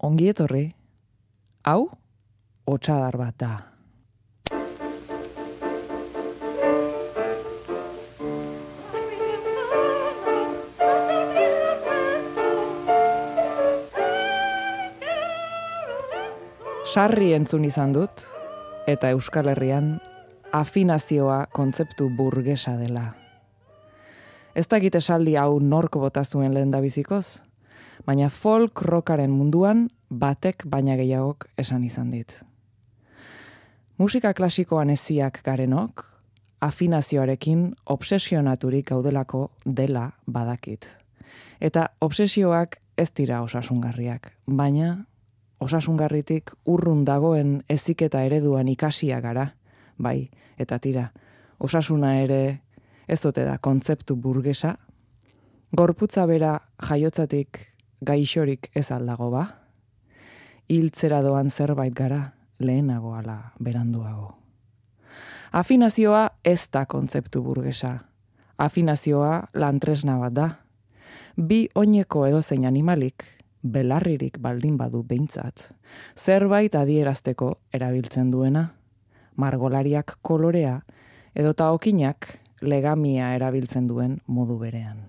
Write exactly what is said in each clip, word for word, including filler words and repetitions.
Ongi etorri, hau, hotsadar bat da. Sarri entzun izan dut, eta Euskal Herrian afinazioa kontzeptu burgesa dela. Ez dakit esaldi hau nork bota zuen lehendabizikoz, baina folk rockaren munduan batek baina gehiagok esan izan dit. Musika klasikoan eziak garenok, afinazioarekin obsesionaturik gaudelako dela badakit. Eta obsesioak ez dira osasungarriak, baina osasungarritik urrun dagoen heziketa ereduan ikasia gara, bai, eta tira, osasuna ere ez ote da kontzeptu burgesa, gorputza bera jaiotzatik gaixorik ez aldago ba, hiltzera doan zerbait gara lehenago ala beranduago. Afinazioa ez da kontzeptu burgesa, afinazioa lantresna bat da, bi oineko edozein animalik, belarririk baldin badu behintzat, zerbait adierazteko erabiltzen duena, margolariak kolorea edota okinak legamia erabiltzen duen modu berean.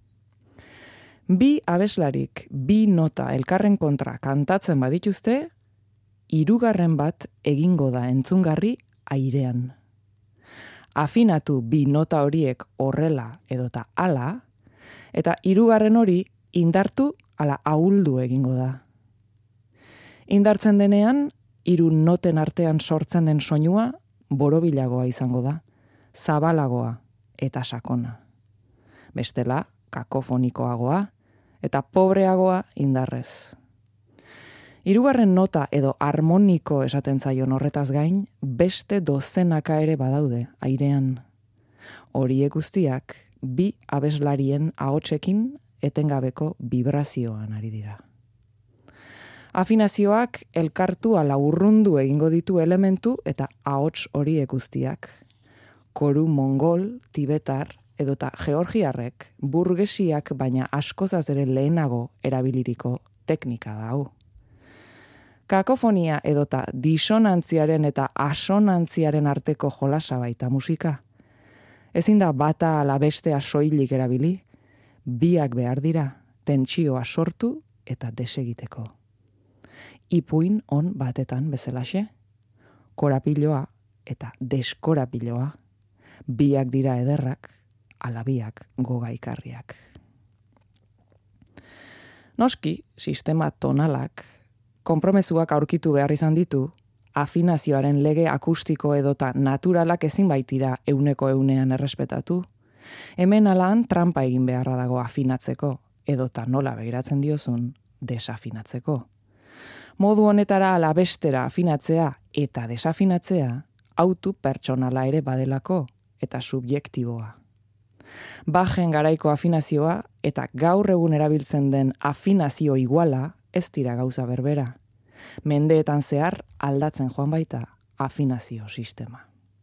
Bi abeslarik bi nota elkarren kontra kantatzen badituzte, hirugarren bat egingo da entzungarri airean. Afinatu bi nota horiek horrela edota ala, eta hirugarren hori indartu ala ahuldu egingo da. Indartzen denean, hiru noten artean sortzen den soinua borobilagoa izango da, zabalagoa eta sakona. Bestela, kakofonikoagoa eta pobreagoa indarrez. Hirugarren nota edo harmoniko esaten zaion horretaz gain, beste dozenaka ere badaude airean. Horiek guztiak bi abeslarien ahotsekin etengabeko vibrazioan ari dira. Afinazioak elkartu ala urrundu egingo ditu elementu eta ahots horiek guztiak. Koru mongol, tibetar edota georgiarrek burgesiak baina askozaz ere lehenago erabiliriko teknika da hau. Kakofonia edota disonantziaren eta asonantziaren arteko jolasa baita musika. Ezin da bata ala bestea soilik erabili, biak behar dira, tentsioa sortu eta desegiteko. Ipuin on batetan bezalaxe, korapiloa eta deskorapiloa, biak dira ederrak, ala biak gogaikarriak. Noski, sistema tonalak, konpromezuak aurkitu behar izan ditu, afinazioaren lege akustiko edota naturalak ezin baitira euneko eunean errespetatu, hemen alan trampa egin beharra dago afinatzeko, edota nola begiratzen diozun desafinatzeko. Modu honetara ala bestera afinatzea eta desafinatzea autu pertsonala ere badelako eta subjektiboa. Bajen garaiko afinazioa eta gaur egun erabiltzen den afinazio iguala ez dira gauza berbera. Mendeetan zehar aldatzen joan baita afinazio sistema.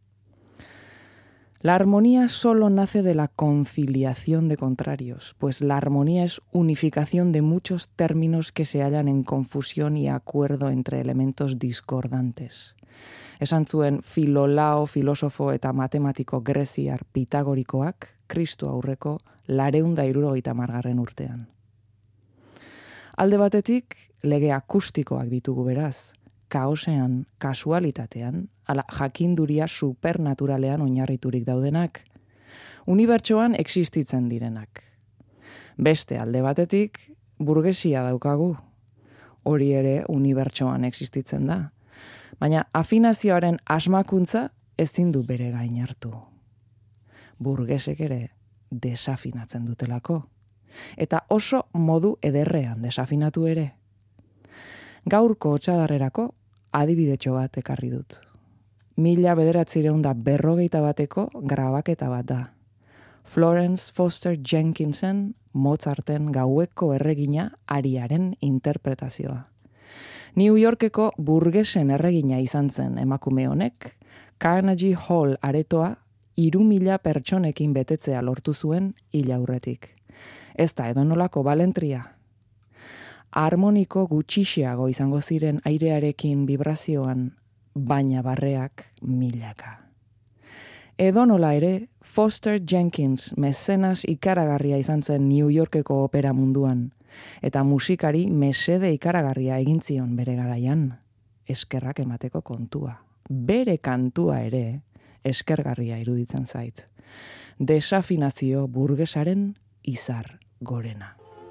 La armonía solo nace de la conciliación de contrarios, pues la armonía es unificación de muchos términos que se hallan en confusión y acuerdo entre elementos discordantes. Esan zuen Filolao filosofo eta matematiko greziar pitagorikoak Kristu aurreko laurehun eta hirurogeita hamargarren urtean. Alde batetik, lege akustikoak ditugu beraz, kaosean, kasualitatean, ala jakinduria supernaturalean oinarriturik daudenak, unibertsoan existitzen direnak. Beste alde batetik, burgesia daukagu, hori ere unibertsoan existitzen da, baina afinazioaren asmakuntza ezin du bere gain hartu. Burgesek ere desafinatzen dutelako, eta oso modu ederrean desafinatu ere. Gaurko hotsadarrerako adibidetxo bat ekarri dut. Mila bederatzireun da berrogeita bateko grabaketa bat da. Florence Foster Jenkinsen Mozarten gaueko erregina ariaren interpretazioa. New Yorkeko burgesen erregina izan zen emakume honek, Carnegie Hall aretoa hiru mila pertsonekin betetzea lortu zuen hil aurretik. Ez da edonolako balentria. harmoniko gutxixiago izango ziren airearekin vibrazioan, baina barreak milaka. Edonola ere, Foster Jenkins mecenas ikaragarria izan zen New Yorkeko opera munduan, eta musikari mesede ikaragarria egin zion bere garaian, eskerrak emateko kontua. Bere kantua ere eskergarria iruditzen zait. Desafinazio burgesaren izar gorena.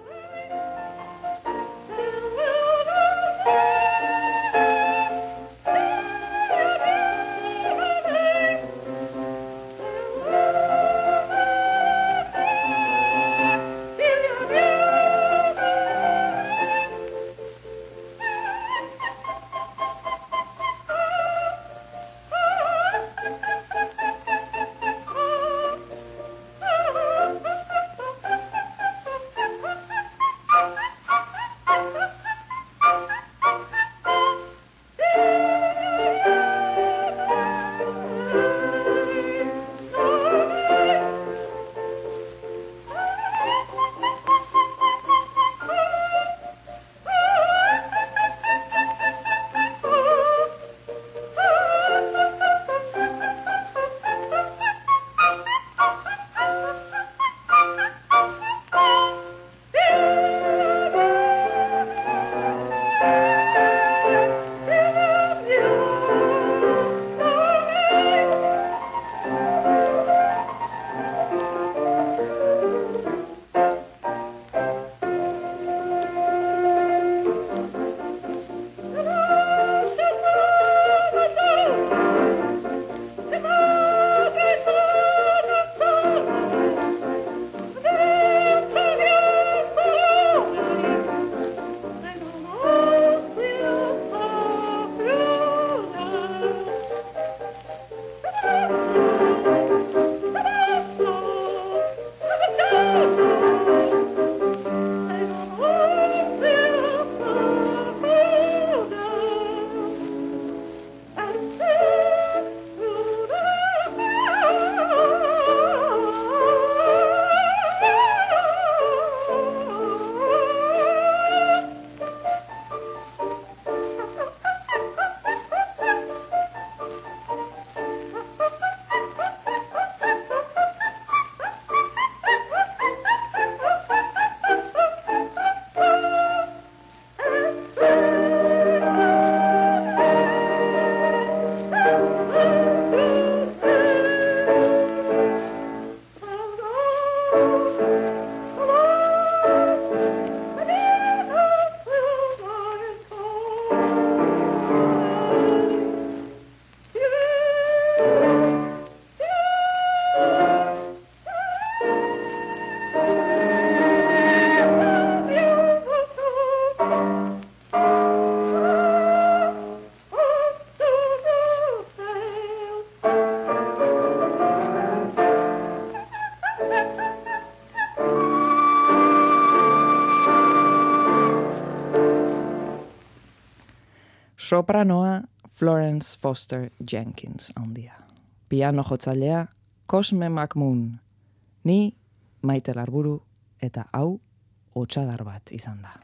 Sopranoa Florence Foster Jenkins handia. Piano jotzailea Cosme McMoon. Ni Maite Larburu eta hau hotsadar bat izan da.